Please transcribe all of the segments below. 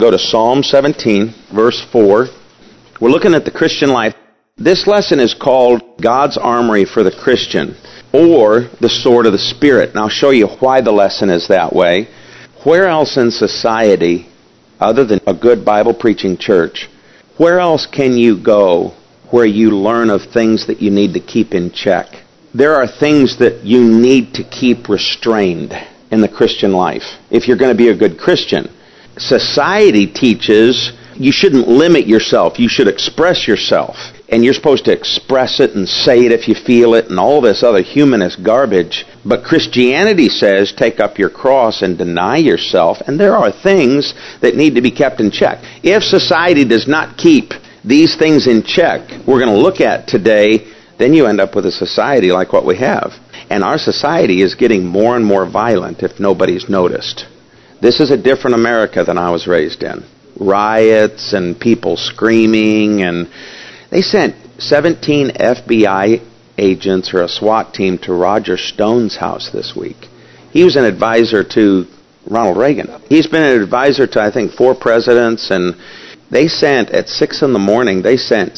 Go to Psalm 17, verse 4. We're looking at the Christian life. This lesson is called God's Armory for the Christian, or the Sword of the Spirit. And I'll show you why the lesson is that way. Where else in society, other than a good Bible-preaching church, where else can you go where you learn of things that you need to keep in check? There are things that you need to keep restrained in the Christian life if you're going to be a good Christian. Society teaches you shouldn't limit yourself. You should express yourself. And you're supposed to express it and say it if you feel it and all this other humanist garbage. But Christianity says take up your cross and deny yourself. And there are things that need to be kept in check. If society does not keep these things in check, we're going to look at today, then you end up with a society like what we have. And our society is getting more and more violent if nobody's noticed. This is a different America than I was raised in. Riots and people screaming, and they sent 17 FBI agents or a SWAT team to Roger Stone's house this week. He was an advisor to Ronald Reagan. He's been an advisor to, I think, 4 presidents, and they sent, at 6 in the morning, they sent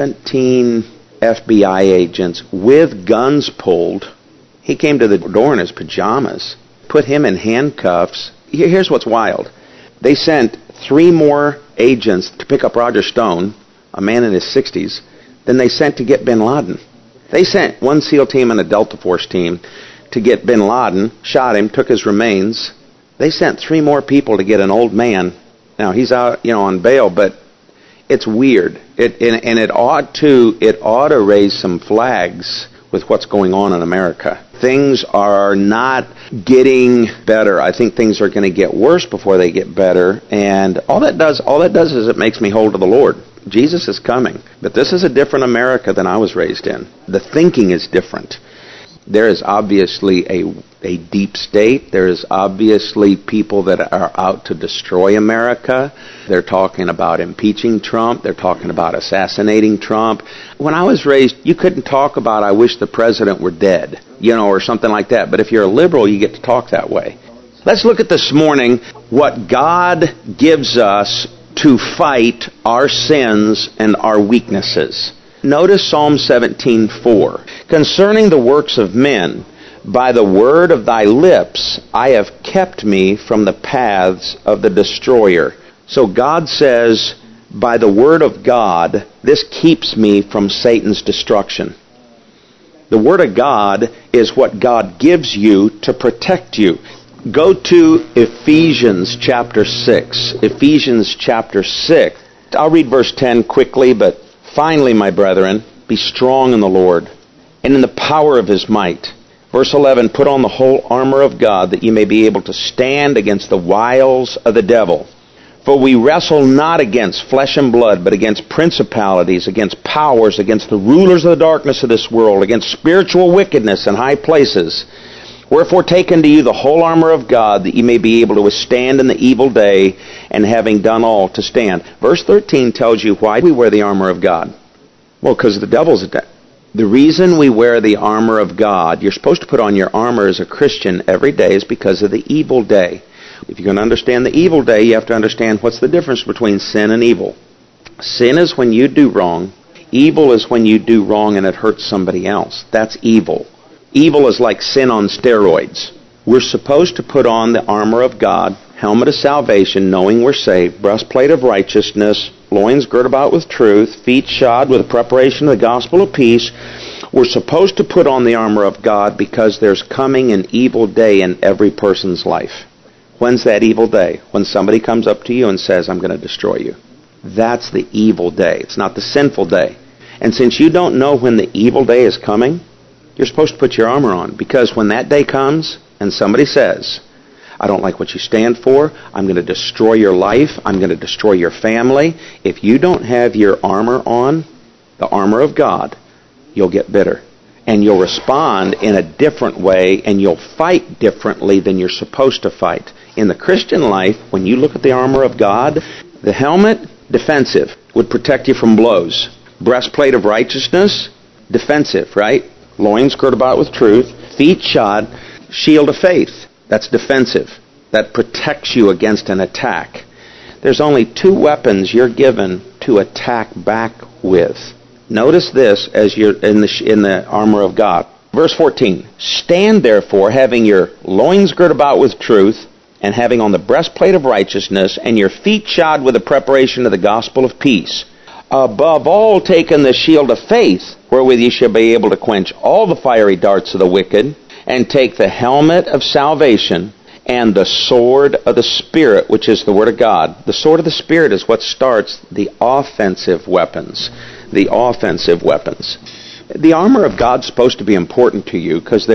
17 FBI agents with guns pulled. He came to the door in his pajamas, put him in handcuffs. Here's what's wild. They sent 3 more agents to pick up Roger Stone, a man in his 60s, than they sent to get bin Laden. They sent 1 SEAL team and a Delta Force team to get bin Laden, shot him, took his remains. They sent 3 more people to get an old man. Now, he's out, on bail, but it's weird. It ought to raise some flags with what's going on in America. Things are not getting better. I think things are going to get worse before they get better. And all that does is it makes me hold to the Lord. Jesus is coming. But this is a different America than I was raised in. The thinking is different. There is obviously a deep state. There is obviously people that are out to destroy America. They're talking about impeaching Trump. They're talking about assassinating Trump. When I was raised, you couldn't talk about, I wish the president were dead, or something like that. But if you're a liberal, you get to talk that way. Let's look at this morning what God gives us to fight our sins and our weaknesses. Notice Psalm 17:4. Concerning the works of men, by the word of thy lips I have kept me from the paths of the destroyer. So God says, by the word of God, this keeps me from Satan's destruction. The word of God is what God gives you to protect you. Go to Ephesians chapter 6. Ephesians chapter 6. I'll read verse 10 quickly, but finally, my brethren, be strong in the Lord and in the power of his might. Verse 11, put on the whole armor of God that you may be able to stand against the wiles of the devil. For we wrestle not against flesh and blood, but against principalities, against powers, against the rulers of the darkness of this world, against spiritual wickedness in high places. Wherefore take unto you the whole armor of God, that ye may be able to withstand in the evil day, and having done all, to stand. Verse 13 tells you why we wear the armor of God. Well, because the devil's attack. The reason we wear the armor of God, you're supposed to put on your armor as a Christian every day, is because of the evil day. If you're going to understand the evil day, you have to understand what's the difference between sin and evil. Sin is when you do wrong. Evil is when you do wrong and it hurts somebody else. That's evil. Evil is like sin on steroids. We're supposed to put on the armor of God, helmet of salvation, knowing we're saved, breastplate of righteousness, loins girt about with truth, feet shod with the preparation of the gospel of peace. We're supposed to put on the armor of God because there's coming an evil day in every person's life. When's that evil day? When somebody comes up to you and says, I'm going to destroy you. That's the evil day. It's not the sinful day. And since you don't know when the evil day is coming, you're supposed to put your armor on, because when that day comes and somebody says, I don't like what you stand for, I'm going to destroy your life, I'm going to destroy your family, if you don't have your armor on, the armor of God, you'll get bitter. And you'll respond in a different way, and you'll fight differently than you're supposed to fight. In the Christian life, when you look at the armor of God, the helmet, defensive, would protect you from blows. Breastplate of righteousness, defensive, right? Loins girt about with truth. Feet shod, shield of faith. That's defensive. That protects you against an attack. there's only two weapons you're given to attack back with. Notice this as you're in the armor of God. Verse 14, stand therefore, having your loins girt about with truth, and having on the breastplate of righteousness, and your feet shod with the preparation of the gospel of peace. Above all, taking the shield of faith, wherewith ye shall be able to quench all the fiery darts of the wicked, and take the helmet of salvation, and the sword of the Spirit, which is the Word of God. The sword of the Spirit is what starts the offensive weapons. The offensive weapons. The armor of God's supposed to be important to you because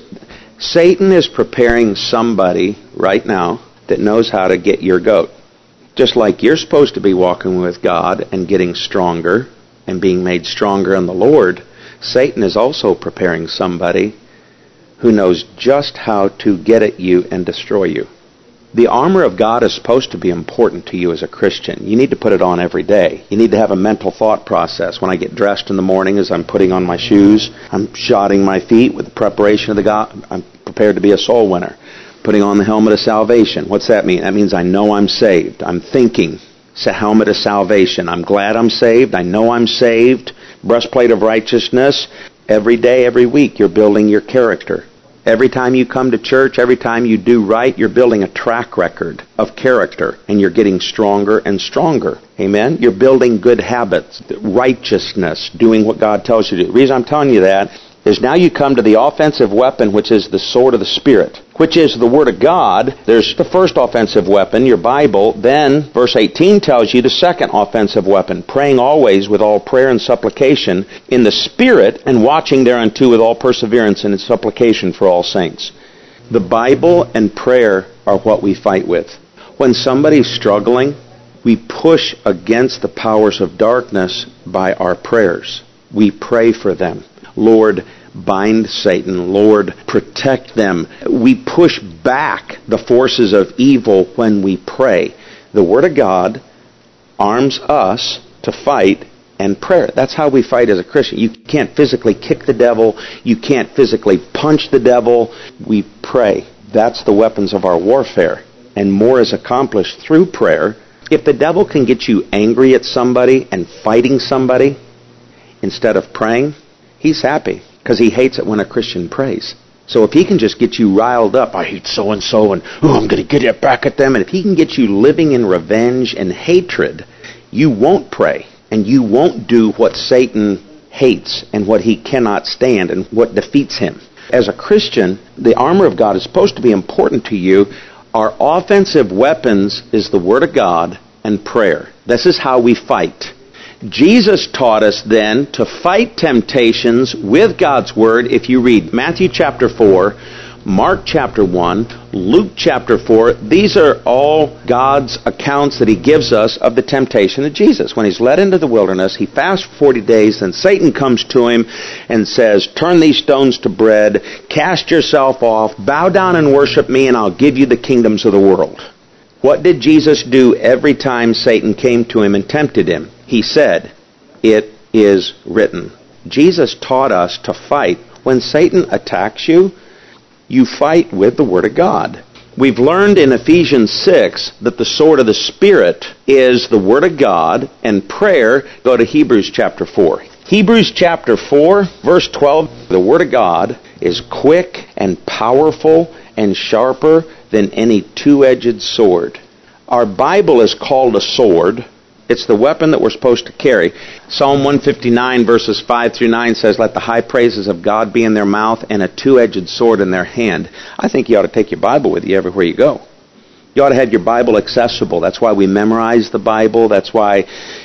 Satan is preparing somebody right now that knows how to get your goat. Just like you're supposed to be walking with God and getting stronger and being made stronger in the Lord, Satan is also preparing somebody who knows just how to get at you and destroy you. The armor of God is supposed to be important to you as a Christian. You need to put it on every day. You need to have a mental thought process. When I get dressed in the morning, as I'm putting on my shoes, I'm shodding my feet with the preparation of the God. I'm prepared to be a soul winner. Putting on the helmet of salvation. What's that mean? That means I know I'm saved. I'm thinking. It's a helmet of salvation. I'm glad I'm saved. I know I'm saved. Breastplate of righteousness. Every day, every week, you're building your character. Every time you come to church, every time you do right, you're building a track record of character, and you're getting stronger and stronger. Amen? You're building good habits, righteousness, doing what God tells you to do. The reason I'm telling you that is now you come to the offensive weapon, which is the sword of the Spirit, which is the Word of God. There's the first offensive weapon, your Bible. Then, verse 18 tells you the second offensive weapon, praying always with all prayer and supplication in the Spirit, and watching thereunto with all perseverance and supplication for all saints. The Bible and prayer are what we fight with. When somebody's struggling, we push against the powers of darkness by our prayers. We pray for them. Lord, bind Satan. Lord, protect them. We push back the forces of evil when we pray. The Word of God arms us to fight and prayer. That's how we fight as a Christian. You can't physically kick the devil. You can't physically punch the devil. We pray. That's the weapons of our warfare. And more is accomplished through prayer. If the devil can get you angry at somebody and fighting somebody instead of praying, he's happy because he hates it when a Christian prays. So if he can just get you riled up, I hate so-and-so, and I'm going to get it back at them, and if he can get you living in revenge and hatred, you won't pray, and you won't do what Satan hates and what he cannot stand and what defeats him. As a Christian, the armor of God is supposed to be important to you. Our offensive weapons is the Word of God and prayer. This is how we fight. Jesus taught us then to fight temptations with God's Word. If you read Matthew chapter 4, Mark chapter 1, Luke chapter 4, these are all God's accounts that He gives us of the temptation of Jesus. When He's led into the wilderness, He fasts 40 days, and Satan comes to Him and says, turn these stones to bread, cast yourself off, bow down and worship me, and I'll give you the kingdoms of the world. What did Jesus do every time Satan came to Him and tempted Him? He said, it is written. Jesus taught us to fight. When Satan attacks you, you fight with the Word of God. We've learned in Ephesians 6 that the sword of the Spirit is the Word of God, and prayer. Go to Hebrews chapter 4. Hebrews chapter 4, verse 12, the Word of God is quick and powerful and sharper than any two-edged sword. Our Bible is called a sword. It's the weapon that we're supposed to carry. Psalm 159 verses 5 through 9 says, let the high praises of God be in their mouth and a two-edged sword in their hand. I think you ought to take your Bible with you everywhere you go. You ought to have your Bible accessible. That's why we memorize the Bible. That's why,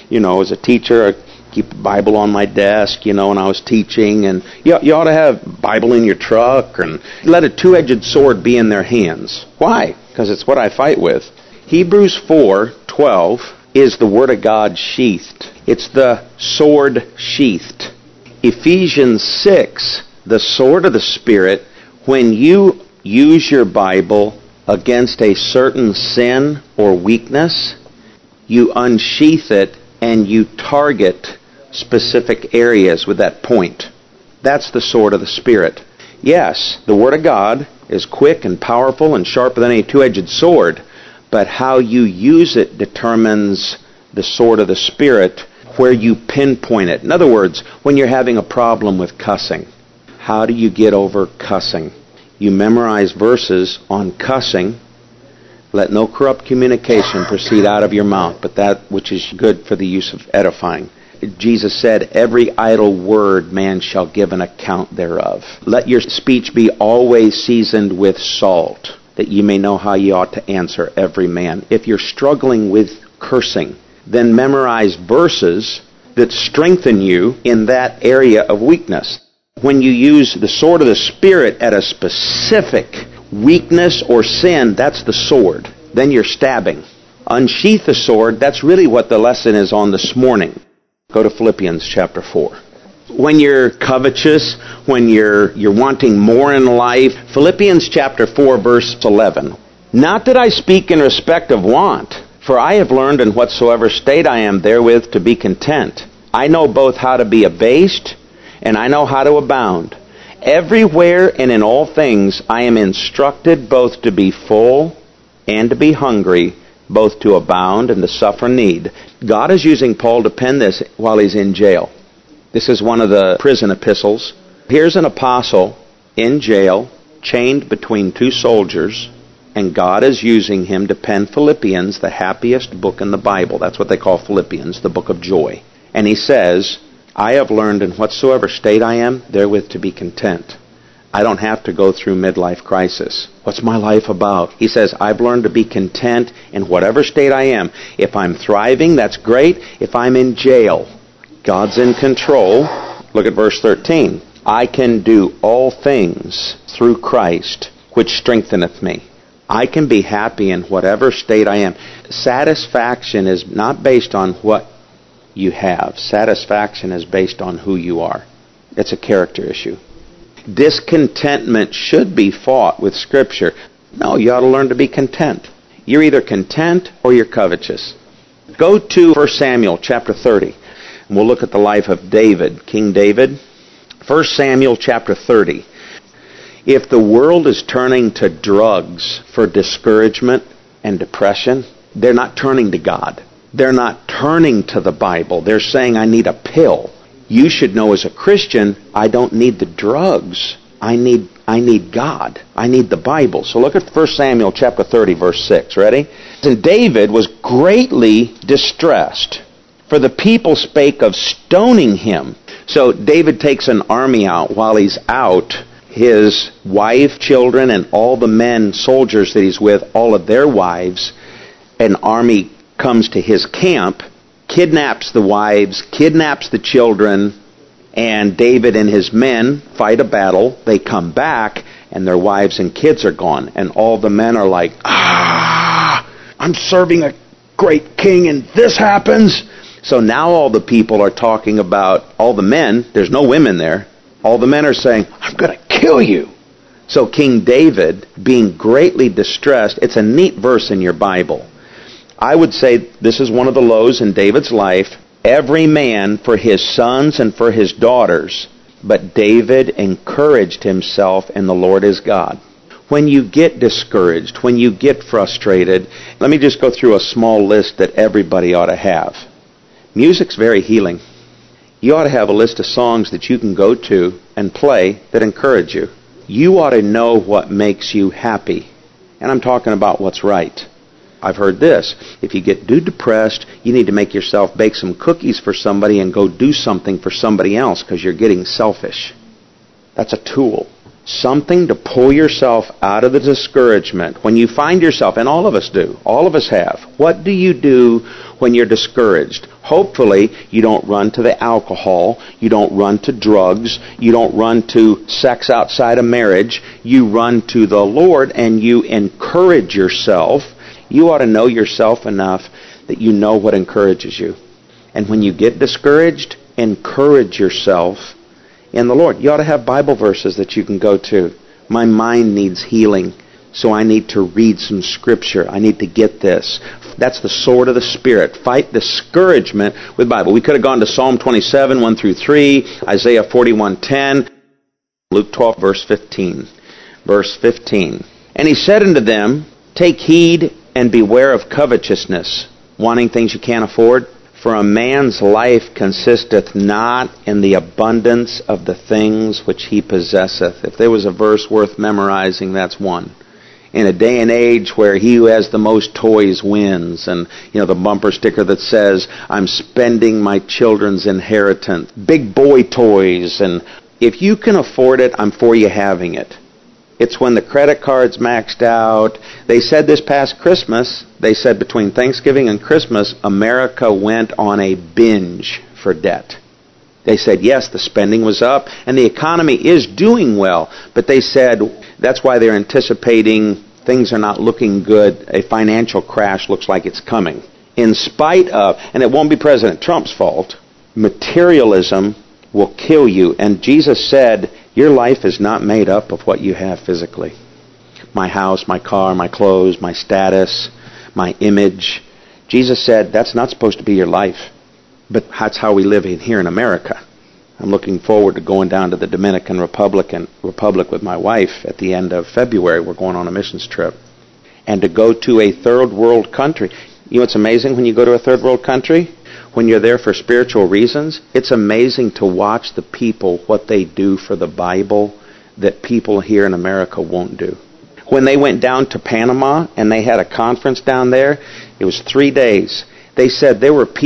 as a teacher, I keep the Bible on my desk, when I was teaching. And you ought to have Bible in your truck, and let a two-edged sword be in their hands. Why? Because it's what I fight with. Hebrews 4:12 is the Word of God sheathed. It's the sword sheathed. Ephesians 6, the sword of the Spirit, when you use your Bible against a certain sin or weakness, you unsheath it and you target specific areas with that point. That's the sword of the Spirit. Yes, the Word of God is quick and powerful and sharper than any two-edged sword, but how you use it determines the sword of the Spirit, where you pinpoint it. In other words, when you're having a problem with cussing, how do you get over cussing? You memorize verses on cussing. Let no corrupt communication proceed out of your mouth, but that which is good for the use of edifying. Jesus said, every idle word man shall give an account thereof. Let your speech be always seasoned with salt, that ye may know how ye ought to answer every man. If you're struggling with cursing, then memorize verses that strengthen you in that area of weakness. When you use the sword of the Spirit at a specific weakness or sin, that's the sword. Then you're stabbing. Unsheath the sword, that's really what the lesson is on this morning. Go to Philippians chapter 4. When you're covetous, when you're wanting more in life, Philippians chapter 4 verse 11. Not that I speak in respect of want, for I have learned in whatsoever state I am therewith to be content. I know both how to be abased, and I know how to abound. Everywhere and in all things I am instructed both to be full and to be hungry, both to abound and to suffer need. God is using Paul to pen this while he's in jail. This is one of the prison epistles. Here's an apostle in jail, chained between two soldiers, and God is using him to pen Philippians, the happiest book in the Bible. That's what they call Philippians, the book of joy. And he says, I have learned in whatsoever state I am, therewith to be content. I don't have to go through midlife crisis. What's my life about? He says, I've learned to be content in whatever state I am. If I'm thriving, that's great. If I'm in jail, God's in control. Look at verse 13. I can do all things through Christ, which strengtheneth me. I can be happy in whatever state I am. Satisfaction is not based on what you have. Satisfaction is based on who you are. It's a character issue. Discontentment should be fought with Scripture. No, you ought to learn to be content. You're either content or you're covetous. Go to 1 Samuel chapter 30. And we'll look at the life of David, King David. 1 Samuel chapter 30. If the world is turning to drugs for discouragement and depression, they're not turning to God. They're not turning to the Bible. They're saying, I need a pill. You should know as a Christian, I don't need the drugs. I need God. I need the Bible. So look at 1 Samuel chapter 30, verse 6. Ready? And David was greatly distressed, for the people spake of stoning him. So David takes an army out. While he's out, his wife, children, and all the men, soldiers that he's with, all of their wives, an army comes to his camp, kidnaps the wives, kidnaps the children, and David and his men fight a battle. They come back, and their wives and kids are gone. And all the men are like, I'm serving a great king, and this happens. So now all the people are talking about, all the men, there's no women there, all the men are saying, I'm going to kill you. So King David, being greatly distressed, it's a neat verse in your Bible. I would say this is one of the lows in David's life. Every man for his sons and for his daughters, but David encouraged himself in the Lord his God. When you get discouraged, when you get frustrated, let me just go through a small list that everybody ought to have. Music's very healing. You ought to have a list of songs that you can go to and play that encourage you. You ought to know what makes you happy. And I'm talking about what's right. I've heard this. If you get too depressed, you need to make yourself bake some cookies for somebody and go do something for somebody else because you're getting selfish. That's a tool. Something to pull yourself out of the discouragement. When you find yourself, and all of us do, all of us have, what do you do when you're discouraged? Hopefully, you don't run to the alcohol, you don't run to drugs, you don't run to sex outside of marriage. You run to the Lord and you encourage yourself. You ought to know yourself enough that you know what encourages you. And when you get discouraged, encourage yourself in the Lord. You ought to have Bible verses that you can go to. My mind needs healing, so I need to read some Scripture. I need to get this. That's the sword of the Spirit. Fight discouragement with Bible. We could have gone to Psalm 27, 1 through 3, Isaiah 41:10, Luke 12, verse 15. Verse 15. And he said unto them, Take heed And beware of covetousness, wanting things you can't afford. For a man's life consisteth not in the abundance of the things which he possesseth. If there was a verse worth memorizing, that's one. In a day and age where he who has the most toys wins, and the bumper sticker that says, I'm spending my children's inheritance, big boy toys, and if you can afford it, I'm for you having it. It's when the credit card's maxed out. They said this past Christmas, they said between Thanksgiving and Christmas, America went on a binge for debt. They said, yes, the spending was up, and the economy is doing well, but they said that's why they're anticipating things are not looking good. A financial crash looks like it's coming. In spite of, and it won't be President Trump's fault, materialism will kill you. And Jesus said, your life is not made up of what you have physically. My house, my car, my clothes, my status, my image. Jesus said that's not supposed to be your life. But that's how we live here in America. I'm looking forward to going down to the Dominican Republic with my wife at the end of February. We're going on a missions trip. And to go to a third world country. You know what's amazing when you go to a third world country? When you're there for spiritual reasons, it's amazing to watch the people, what they do for the Bible that people here in America won't do. When they went down to Panama and they had a conference down there, it was 3 days. They said there was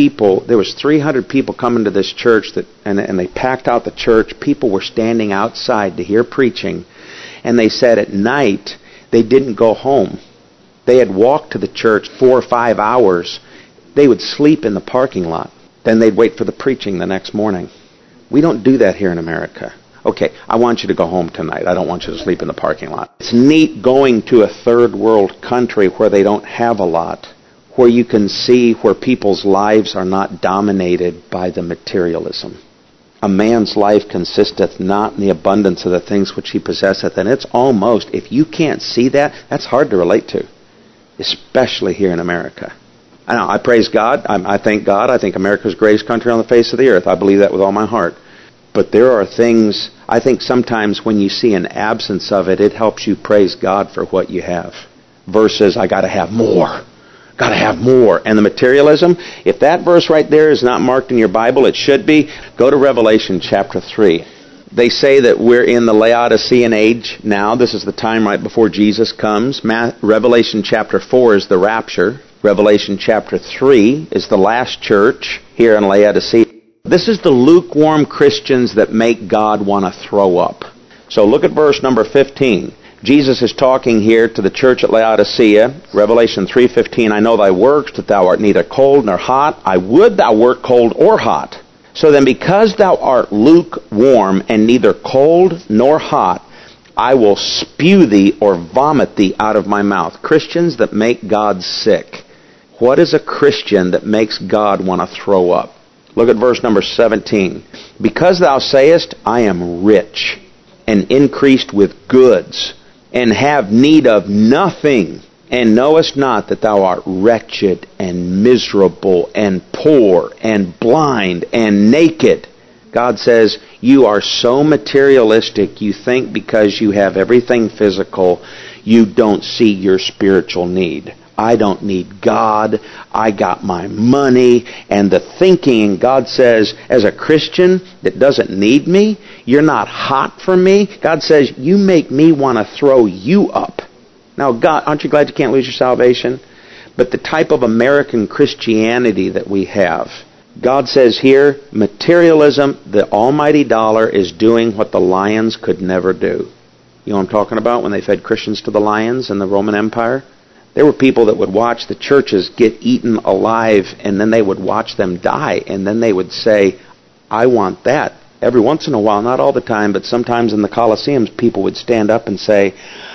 300 people coming to this church, and they packed out the church. People were standing outside to hear preaching. And they said at night they didn't go home. They had walked to the church 4 or 5 hours. They would sleep in the parking lot. Then they'd wait for the preaching the next morning. We don't do that here in America. Okay, I want you to go home tonight. I don't want you to sleep in the parking lot. It's neat going to a third world country where they don't have a lot, where you can see where people's lives are not dominated by the materialism. A man's life consisteth not in the abundance of the things which he possesseth. And it's almost, if you can't see that, that's hard to relate to, especially here in America. I praise God. I thank God. I think America's the greatest country on the face of the earth. I believe that with all my heart. But there are things, I think sometimes when you see an absence of it, it helps you praise God for what you have. Versus, I got to have more. Got to have more. And the materialism, if that verse right there is not marked in your Bible, it should be. Go to Revelation chapter 3. They say that we're in the Laodicean age now. This is the time right before Jesus comes. Revelation chapter 4 is the rapture. Revelation chapter 3 is the last church here in Laodicea. This is the lukewarm Christians that make God want to throw up. So look at verse number 15. Jesus is talking here to the church at Laodicea. Revelation 3:15, I know thy works, that thou art neither cold nor hot. I would thou wert cold or hot. So then because thou art lukewarm and neither cold nor hot, I will spew thee or vomit thee out of my mouth. Christians that make God sick. What is a Christian that makes God want to throw up? Look at verse number 17. Because thou sayest, I am rich and increased with goods, and have need of nothing, and knowest not that thou art wretched and miserable and poor and blind and naked. God says, you are so materialistic, you think because you have everything physical, you don't see your spiritual need. I don't need God. I got my money. And the thinking, God says, as a Christian that doesn't need me, you're not hot for me. God says, you make me want to throw you up. Now, God, aren't you glad you can't lose your salvation? But the type of American Christianity that we have, God says here, materialism, the almighty dollar is doing what the lions could never do. You know what I'm talking about when they fed Christians to the lions in the Roman Empire? There were people that would watch the churches get eaten alive, and then they would watch them die, and then they would say, I want that. Every once in a while, not all the time, but sometimes in the Colosseums, people would stand up and say,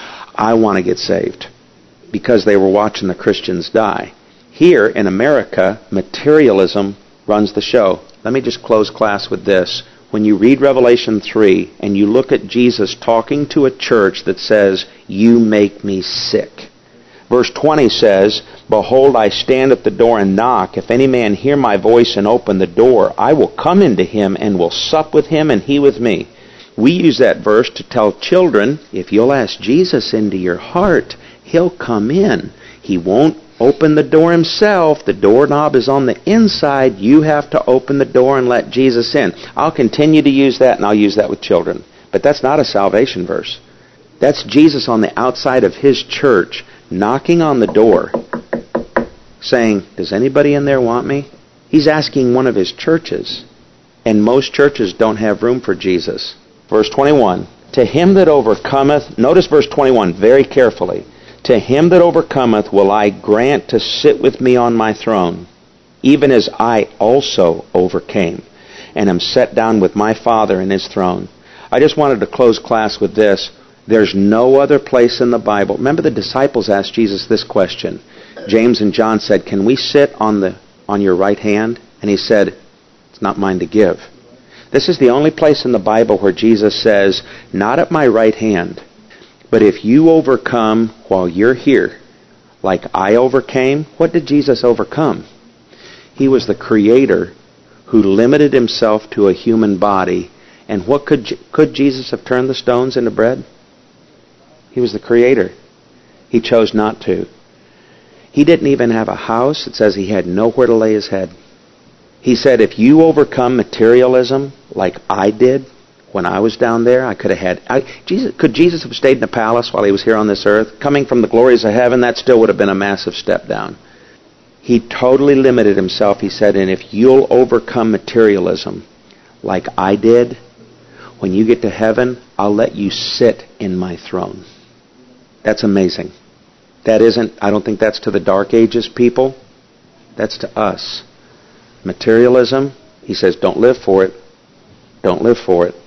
I want to get saved, because they were watching the Christians die. Here in America, materialism runs the show. Let me just close class with this. When you read Revelation 3, and you look at Jesus talking to a church that says, you make me sick. Verse 20 says, Behold, I stand at the door and knock. If any man hear my voice and open the door, I will come into him and will sup with him and he with me. We use that verse to tell children, if you'll ask Jesus into your heart, he'll come in. He won't open the door himself. The doorknob is on the inside. You have to open the door and let Jesus in. I'll continue to use that, and I'll use that with children. But that's not a salvation verse. That's Jesus on the outside of his church, knocking on the door, saying, does anybody in there want me? He's asking one of his churches. And most churches don't have room for Jesus. Verse 21, to him that overcometh, notice verse 21 very carefully. To him that overcometh will I grant to sit with me on my throne, even as I also overcame, and am set down with my Father in his throne. I just wanted to close class with this. There's no other place in the Bible. Remember the disciples asked Jesus this question. James and John said, can we sit on your right hand? And he said, it's not mine to give. This is the only place in the Bible where Jesus says, not at my right hand, but if you overcome while you're here, like I overcame, what did Jesus overcome? He was the Creator who limited himself to a human body. And what could Jesus have turned the stones into bread? He was the Creator. He chose not to. He didn't even have a house. It says he had nowhere to lay his head. He said, if you overcome materialism like I did when I was down there, could Jesus have stayed in a palace while he was here on this earth? Coming from the glories of heaven, that still would have been a massive step down. He totally limited himself. He said, and if you'll overcome materialism like I did, when you get to heaven, I'll let you sit in my throne. That's amazing. I don't think that's to the Dark Ages people. That's to us. Materialism, he says, don't live for it. Don't live for it.